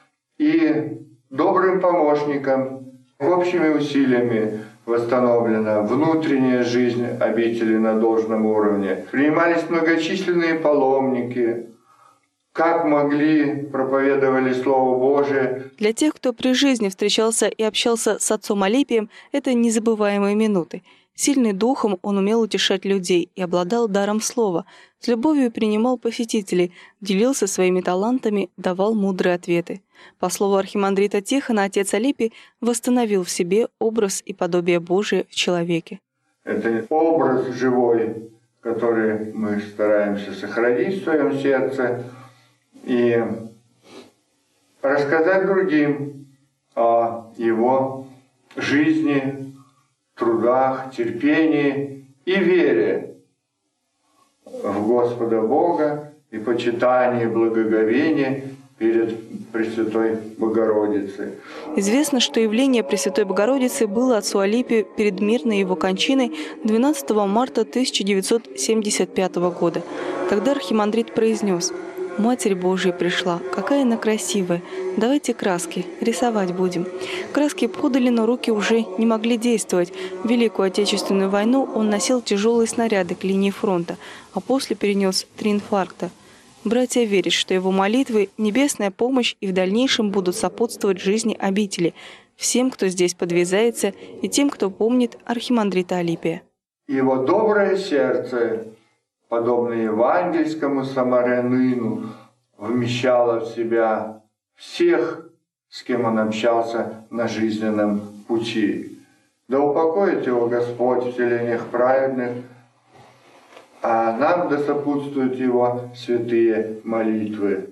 и добрым помощникам, общими усилиями восстановлена внутренняя жизнь обители на должном уровне. Принимались многочисленные паломники, как могли, проповедовали Слово Божие. Для тех, кто при жизни встречался и общался с отцом Алипием, это незабываемые минуты. Сильный духом, он умел утешать людей и обладал даром слова. С любовью принимал посетителей, делился своими талантами, давал мудрые ответы. По слову архимандрита Тихона, отец Алипий восстановил в себе образ и подобие Божие в человеке. Это образ живой, который мы стараемся сохранить в своем сердце и рассказать другим о его жизни, трудах, терпении и вере в Господа Бога и почитании и благоговении перед Пресвятой Богородицей. Известно, что явление Пресвятой Богородицы было отцу Алипе предмирной его кончиной 12 марта 1975 года. Тогда архимандрит произнес: «Матерь Божья пришла, какая она красивая, давайте краски, рисовать будем». Краски подали, но руки уже не могли действовать. В Великую Отечественную войну он носил тяжелые снаряды к линии фронта, а после перенес 3 инфаркта. Братья верят, что его молитвы, небесная помощь и в дальнейшем будут сопутствовать жизни обители, всем, кто здесь подвязается, и тем, кто помнит архимандрита Алипия. Его доброе сердце, подобно евангельскому самарянину, вмещало в себя всех, с кем он общался на жизненном пути. Да упокоит его Господь в селениях праведных, а нам да сопутствуют его святые молитвы.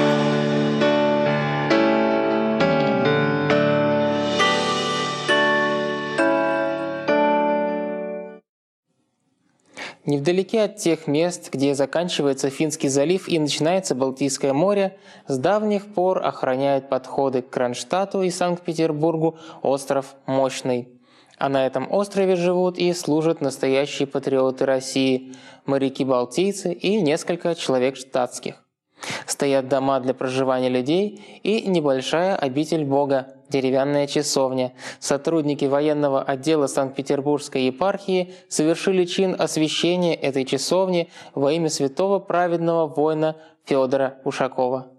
Невдалеке от тех мест, где заканчивается Финский залив и начинается Балтийское море, с давних пор охраняет подходы к Кронштадту и Санкт-Петербургу остров Мощный. А на этом острове живут и служат настоящие патриоты России, моряки-балтийцы и несколько человек штатских. Стоят дома для проживания людей и небольшая обитель Бога, деревянная часовня. Сотрудники военного отдела Санкт-Петербургской епархии совершили чин освящения этой часовни во имя святого праведного воина Федора Ушакова.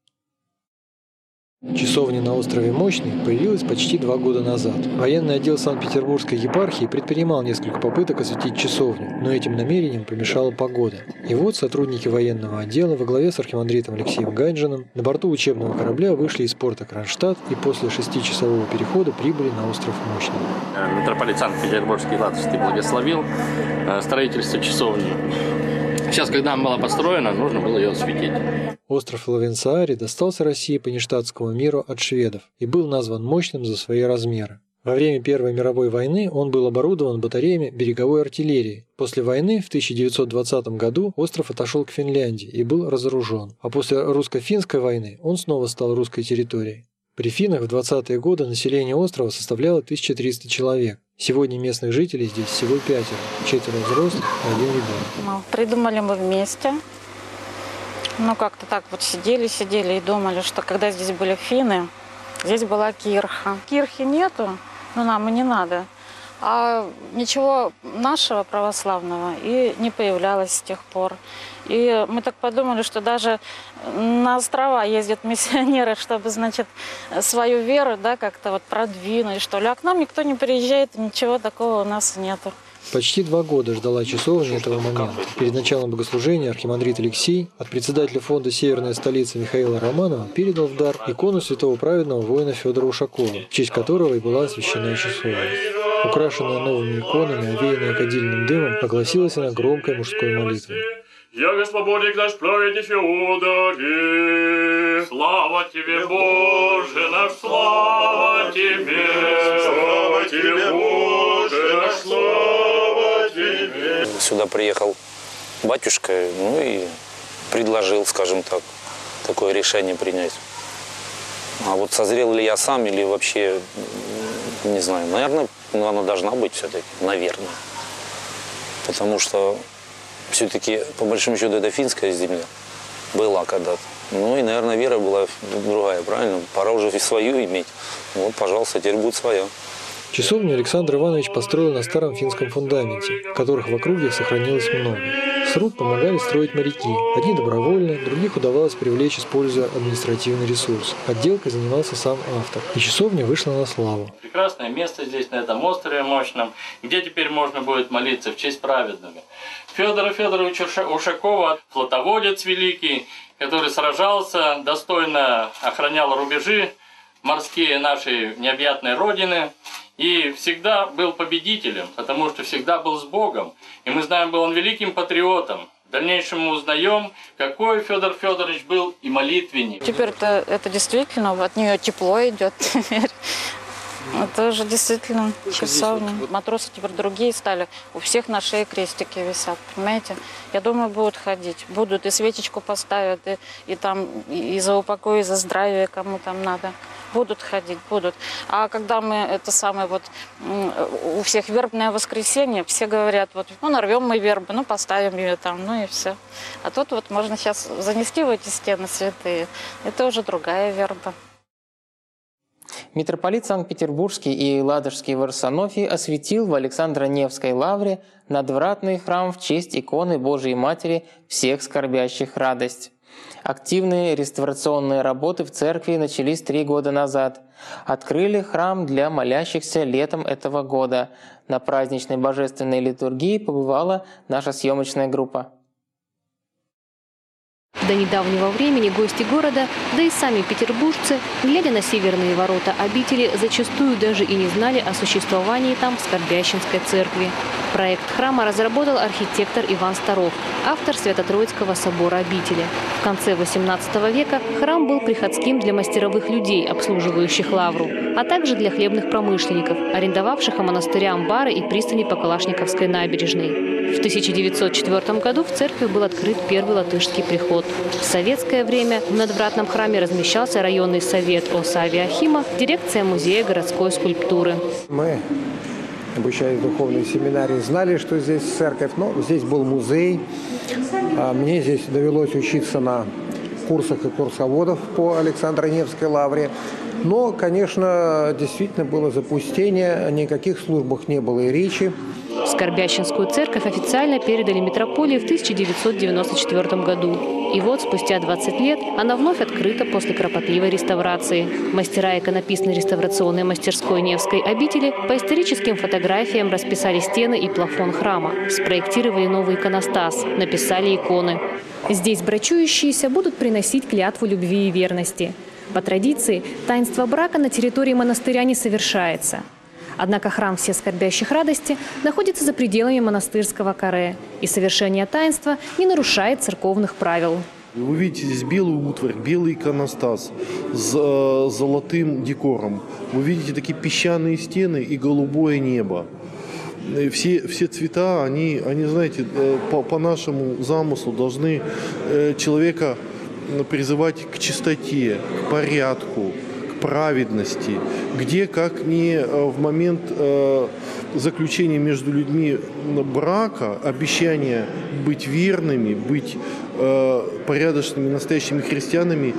Часовня на острове Мощный появилась почти 2 года назад. Военный отдел Санкт-Петербургской епархии предпринимал несколько попыток осветить часовню, но этим намерением помешала погода. И вот сотрудники военного отдела во главе с архимандритом Алексеем Гайджиным на борту учебного корабля вышли из порта Кронштадт и после 6-часового перехода прибыли на остров Мощный. Митрополит Санкт-Петербургский и Ладожский благословил строительство часовни. Сейчас, когда она была построена, нужно было ее осветить. Остров Лавенсаари достался России по нештатскому миру от шведов и был назван Мощным за свои размеры. Во время Первой мировой войны он был оборудован батареями береговой артиллерии. После войны в 1920 году остров отошел к Финляндии и был разоружен. А после русско-финской войны он снова стал русской территорией. При финнах в 20-е годы население острова составляло 1300 человек. Сегодня местных жителей здесь всего 5, 4 взрослых и 1 ребенок. Придумали мы вместе. Ну, как-то так вот сидели и думали, что когда здесь были финны, здесь была кирха. Кирхи нету, но нам и не надо. А ничего нашего православного и не появлялось с тех пор. И мы так подумали, что даже на острова ездят миссионеры, чтобы, значит, свою веру, да, как-то вот продвинуть, что ли. А к нам никто не приезжает, ничего такого у нас нету. Почти 2 года ждала часовня этого момента. Перед началом богослужения архимандрит Алексей от председателя фонда «Северная столица» Михаила Романова передал в дар икону святого праведного воина Федора Ушакова, в честь которого и была освящена часовня. Украшенная новыми иконами, овеянная кадильным дымом, огласилась она громкой мужской молитвой. «Яго свободник наш праведный Феодоре, слава тебе, Боже наш, слава тебе, Боже наш, слава тебе». Сюда приехал батюшка, ну и предложил, скажем так, такое решение принять. А вот созрел ли я сам или вообще, не знаю, наверное, она должна быть все-таки, наверное. Потому что все-таки, по большому счету, это финская земля была когда-то. Ну и, наверное, вера была другая, правильно? Пора уже свою иметь. Вот, пожалуйста, теперь будет своя. Часовню Александр Иванович построил на старом финском фундаменте, которых в округе сохранилось много. Сруб помогали строить моряки. Одни добровольно, других удавалось привлечь, используя административный ресурс. Отделкой занимался сам автор. И часовня вышла на славу. Прекрасное место здесь, на этом острове Мощном, где теперь можно будет молиться в честь праведного Федора Федоровича Ушакова, флотоводец великий, который сражался, достойно охранял рубежи морские нашей необъятной родины. И всегда был победителем, потому что всегда был с Богом. И мы знаем, был он великим патриотом. В дальнейшем мы узнаем, какой Федор Федорович был и молитвенник. Теперь это действительно от нее тепло идет. Это уже действительно часовня. Матросы теперь другие стали. У всех на шее крестики висят, понимаете? Я думаю, будут ходить. Будут и свечечку поставят, и там и за упокой, и за здравие, кому там надо. Будут ходить, будут. А когда мы это самое вот у всех вербное воскресенье, все говорят, вот, ну нарвем мы вербы, ну поставим ее там, ну и все. А тут вот можно сейчас занести в эти стены святые. Это уже другая верба. Митрополит Санкт-Петербургский и Ладожский Варсонофий осветил в Александро-Невской лавре надвратный храм в честь иконы Божией Матери всех скорбящих радость. Активные реставрационные работы в церкви начались 3 года назад. Открыли храм для молящихся летом этого года. На праздничной божественной литургии побывала наша съемочная группа. До недавнего времени гости города, да и сами петербуржцы, глядя на северные ворота обители, зачастую даже и не знали о существовании там Скорбященской церкви. Проект храма разработал архитектор Иван Старов, автор Свято-Троицкого собора обители. В конце XVIII века храм был приходским для мастеровых людей, обслуживающих лавру, а также для хлебных промышленников, арендовавших у монастыря амбары и пристани по Калашниковской набережной. В 1904 году в церкви был открыт первый латышский приход. В советское время в надвратном храме размещался районный совет Осавиахима, дирекция музея городской скульптуры. Мы, обучаясь в духовной семинарии, знали, что здесь церковь, но здесь был музей. Мне здесь довелось учиться на курсах и курсоводов по Александро-Невской лавре. Но, конечно, действительно было запустение, о никаких службах не было и речи. Скорбященскую церковь официально передали митрополии в 1994 году. И вот спустя 20 лет она вновь открыта после кропотливой реставрации. Мастера иконописно-реставрационной мастерской Невской обители по историческим фотографиям расписали стены и плафон храма, спроектировали новый иконостас, написали иконы. Здесь брачующиеся будут приносить клятву любви и верности. По традиции, таинство брака на территории монастыря не совершается. Однако храм всех скорбящих радости находится за пределами монастырского каре, и совершение таинства не нарушает церковных правил. Вы видите здесь белую утварь, белый иконостас с золотым декором. Вы видите такие песчаные стены и голубое небо. Все цвета, они, знаете, по нашему замыслу должны человека призывать к чистоте, к порядку, к праведности, где, как не в момент заключения между людьми брака, обещание быть верными, быть порядочными, настоящими христианами,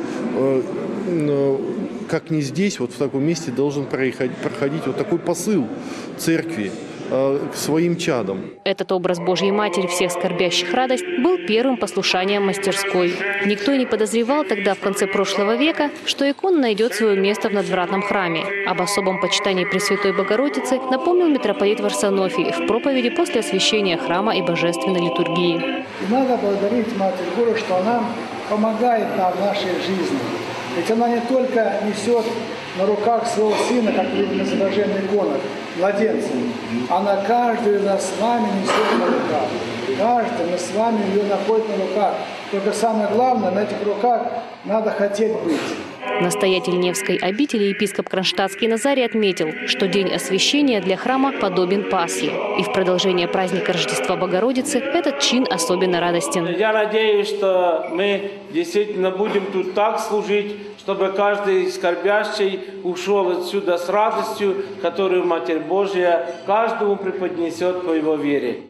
как не здесь, вот в таком месте должен проходить вот такой посыл церкви к своим чадам. Этот образ Божьей Матери всех скорбящих радость был первым послушанием мастерской. Никто и не подозревал тогда, в конце прошлого века, что икона найдет свое место в надвратном храме. Об особом почитании Пресвятой Богородицы напомнил митрополит Варсонофий в проповеди после освящения храма и божественной литургии. Надо благодарить Матерь Божию, что она помогает нам в нашей жизни. Ведь она не только несет на руках своего сына, как видно на изображении иконок, младенцем, она каждую из нас с вами несет на руках. Каждый мы с вами ее находим на руках. Только самое главное, на этих руках надо хотеть быть. Настоятель Невской обители епископ Кронштадтский Назарий отметил, что день освящения для храма подобен Пасхе. И в продолжение праздника Рождества Богородицы этот чин особенно радостен. Я надеюсь, что мы действительно будем тут так служить, чтобы каждый скорбящий ушел отсюда с радостью, которую Матерь Божья каждому преподнесет по его вере.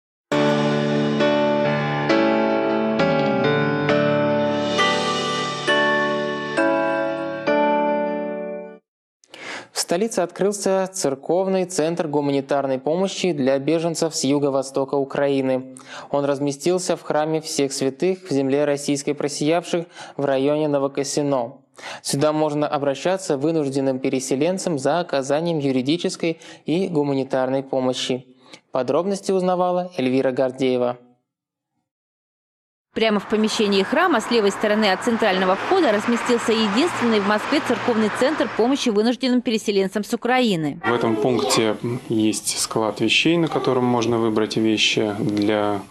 В столице открылся церковный центр гуманитарной помощи для беженцев с юго-востока Украины. Он разместился в храме Всех Святых в земле российской просиявших в районе Новокосино. Сюда можно обращаться вынужденным переселенцам за оказанием юридической и гуманитарной помощи. Подробности узнавала Эльвира Гордеева. Прямо в помещении храма с левой стороны от центрального входа разместился единственный в Москве церковный центр помощи вынужденным переселенцам с Украины. В этом пункте есть склад вещей, на котором можно выбрать вещи для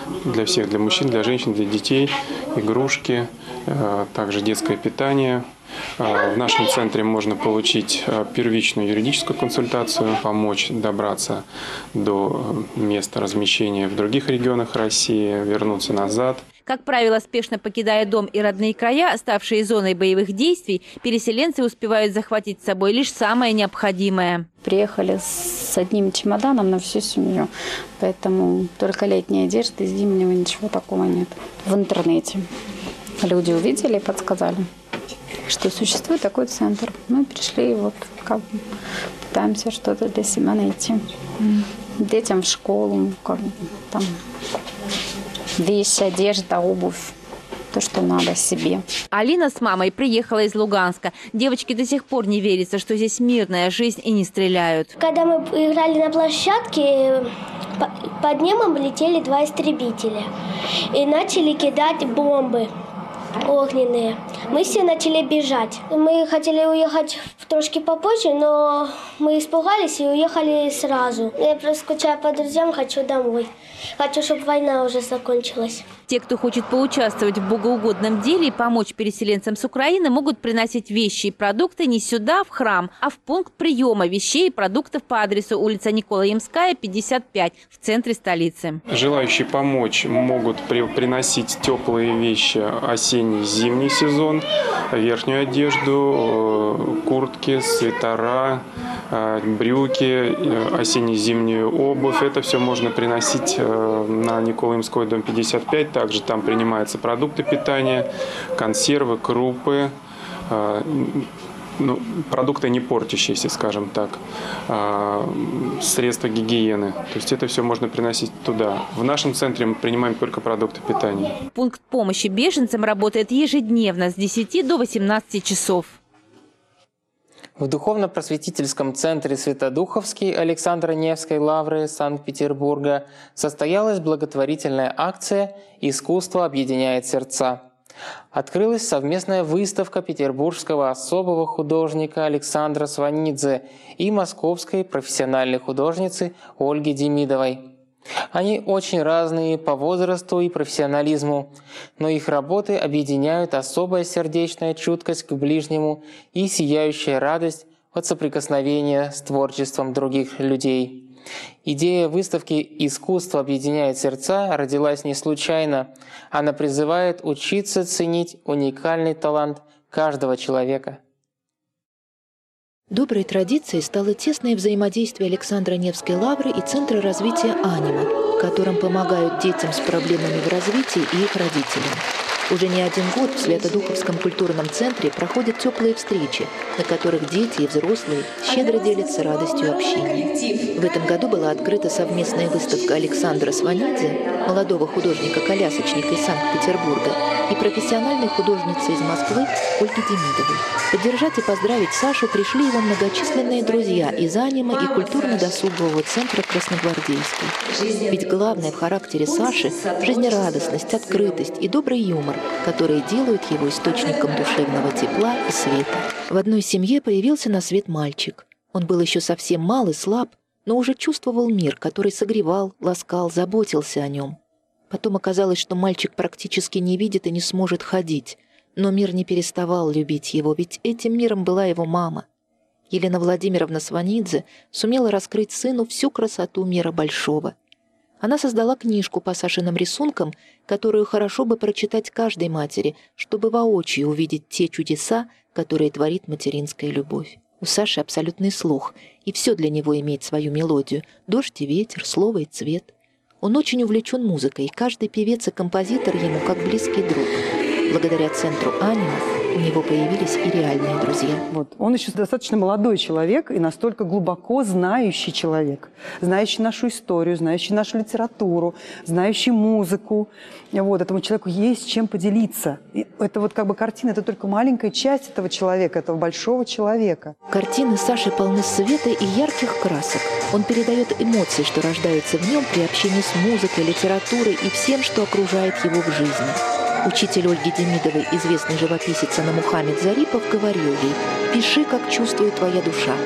для всех, для мужчин, для женщин, для детей, игрушки, также детское питание. В нашем центре можно получить первичную юридическую консультацию, помочь добраться до места размещения в других регионах России, вернуться назад. Как правило, спешно покидая дом и родные края, ставшие зоной боевых действий, переселенцы успевают захватить с собой лишь самое необходимое. Приехали с одним чемоданом на всю семью, поэтому только летняя одежда, зимнего ничего такого нет. В интернете люди увидели и подсказали, что существует такой центр. Мы пришли и вот как бы пытаемся что-то для себя найти. Детям в школу, как бы, там вещи, одежда, обувь, то, что надо себе. Алина с мамой приехала из Луганска. Девочке до сих пор не верится, что здесь мирная жизнь и не стреляют. Когда мы играли на площадке, под небом летели 2 истребителя и начали кидать бомбы огненные. Мы все начали бежать. Мы хотели уехать трошки попозже, но мы испугались и уехали сразу. Я просто скучаю по друзьям, хочу домой. Хочу, чтобы война уже закончилась. Те, кто хочет поучаствовать в богоугодном деле и помочь переселенцам с Украины, могут приносить вещи и продукты не сюда, в храм, а в пункт приема вещей и продуктов по адресу улица Никола Ямская, 55, в центре столицы. Желающие помочь могут приносить теплые вещи осенний, зимний сезон, верхнюю одежду, куртки, свитера, брюки, осенне-зимнюю обувь. Это все можно приносить на Никола Ямской, дом 55. Также там принимаются продукты питания, консервы, крупы, продукты не портящиеся, скажем так, средства гигиены. То есть это все можно приносить туда. В нашем центре мы принимаем только продукты питания. Пункт помощи беженцам работает ежедневно с 10 до 18 часов. В духовно-просветительском центре Святодуховский Александра Невской лавры Санкт-Петербурга состоялась благотворительная акция «Искусство объединяет сердца». Открылась совместная выставка петербургского особого художника Александра Сванидзе и московской профессиональной художницы Ольги Демидовой. Они очень разные по возрасту и профессионализму, но их работы объединяют особая сердечная чуткость к ближнему и сияющая радость от соприкосновения с творчеством других людей. Идея выставки «Искусство объединяет сердца» родилась не случайно. Она призывает учиться ценить уникальный талант каждого человека. Доброй традицией стало тесное взаимодействие Александра Невской лавры и Центра развития «Анима», которым помогают детям с проблемами в развитии и их родителям. Уже не один год в Святодуховском культурном центре проходят теплые встречи, на которых дети и взрослые щедро делятся радостью общения. В этом году была открыта совместная выставка Александра Сванидзе, молодого художника-колясочника из Санкт-Петербурга, и профессиональной художницы из Москвы Ольги Демидовой. Поддержать и поздравить Сашу пришли его многочисленные друзья из «Анима» и культурно-досугового центра Красногвардейской. Ведь главное в характере Саши – жизнерадостность, открытость и добрый юмор, которые делают его источником душевного тепла и света. В одной семье появился на свет мальчик. Он был еще совсем мал и слаб, но уже чувствовал мир, который согревал, ласкал, заботился о нем. Потом оказалось, что мальчик практически не видит и не сможет ходить, но мир не переставал любить его, ведь этим миром была его мама. Елена Владимировна Сванидзе сумела раскрыть сыну всю красоту мира большого. Она создала книжку по Сашиным рисункам, которую хорошо бы прочитать каждой матери, чтобы воочию увидеть те чудеса, которые творит материнская любовь. У Саши абсолютный слух, и все для него имеет свою мелодию – дождь и ветер, слово и цвет. Он очень увлечен музыкой, и каждый певец и композитор ему как близкий друг. Благодаря центру «Анима» у него появились и реальные друзья. Он еще достаточно молодой человек и настолько глубоко знающий человек, знающий нашу историю, знающий нашу литературу, знающий музыку. Этому человеку есть чем поделиться. И это картина, это только маленькая часть этого человека, этого большого человека. Картины Саши полны света и ярких красок. Он передает эмоции, что рождаются в нем при общении с музыкой, литературой и всем, что окружает его в жизни. Учитель Ольги Демидовой, известный живописец Мухаммед Зарипов, говорил ей: «Пиши, как чувствует твоя душа».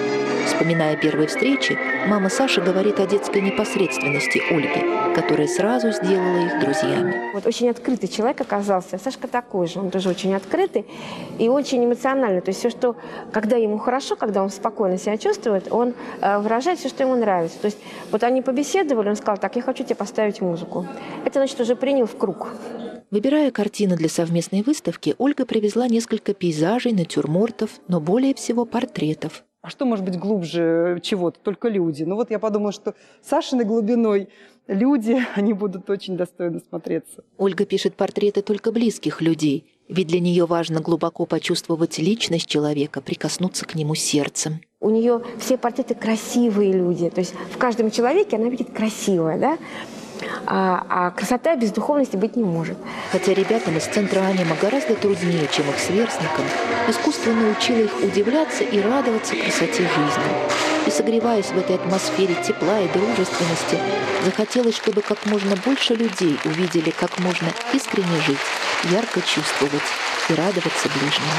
Вспоминая первые встречи, мама Саши говорит о детской непосредственности Ольги, которая сразу сделала их друзьями. Вот очень открытый человек оказался. Сашка такой же, он тоже очень открытый и очень эмоциональный. То есть все, что, когда ему хорошо, когда он спокойно себя чувствует, он выражает все, что ему нравится. То есть вот они побеседовали, он сказал: так, я хочу тебе поставить музыку. Это, значит, уже принял в круг. Выбирая картины для совместной выставки, Ольга привезла несколько пейзажей, натюрмортов, но более всего портретов. А что может быть глубже чего-то? Только люди. Ну вот я подумала, что Сашиной глубиной люди, они будут очень достойно смотреться. Ольга пишет портреты только близких людей, ведь для нее важно глубоко почувствовать личность человека, прикоснуться к нему сердцем. У нее все портреты красивые люди. То есть в каждом человеке она видит красивое, да? А красота без духовности быть не может. Хотя ребятам из центра анима гораздо труднее, чем их сверстникам, искусство научило их удивляться и радоваться красоте жизни. И согреваясь в этой атмосфере тепла и дружественности, захотелось, чтобы как можно больше людей увидели, как можно искренне жить, ярко чувствовать и радоваться ближнему.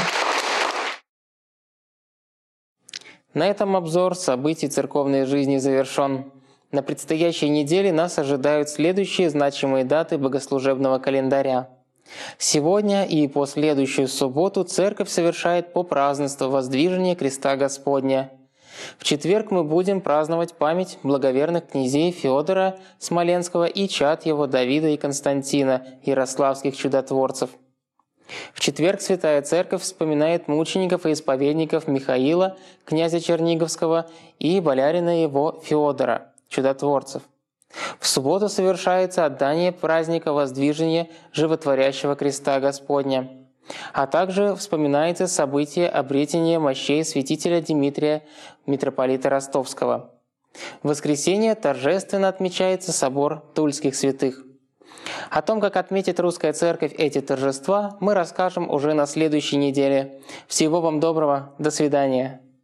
На этом обзор событий церковной жизни завершен. На предстоящей неделе нас ожидают следующие значимые даты богослужебного календаря. Сегодня и по следующую субботу Церковь совершает попразднество воздвижения Креста Господня. В четверг мы будем праздновать память благоверных князей Феодора Смоленского и чад его Давида и Константина, ярославских чудотворцев. В четверг Святая Церковь вспоминает мучеников и исповедников Михаила, князя Черниговского, и болярина его Феодора, чудотворцев. В субботу совершается отдание праздника воздвижения животворящего Креста Господня, а также вспоминается событие обретения мощей святителя Дмитрия, митрополита Ростовского. В воскресенье торжественно отмечается собор Тульских святых. О том, как отметит Русская Церковь эти торжества, мы расскажем уже на следующей неделе. Всего вам доброго, до свидания.